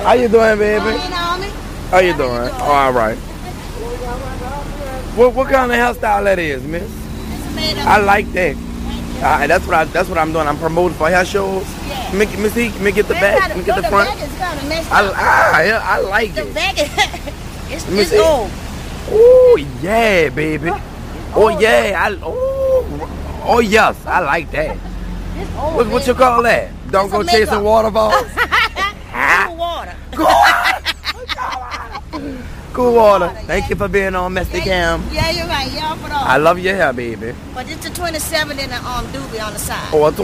How you doing, baby? Naomi. How you doing? Oh, all right. What kind of hairstyle that is, miss? I like that. That's what I'm doing. I'm promoting for hair shows. Yeah. Let me get the back. Let me get the front. The back is kind of messed I up. like The it. back is Let me it's see. old. Oh yeah, baby. Oh yeah. Oh yes, I like that. It's old. What you call that? Don't go chasing waterfalls. Cool water. Cool water. Thank you for being on Mr. Cam. Yeah, you're right. Y'all put on. I love your hair, baby. But it's the 27 and the doobie on the side. Oh,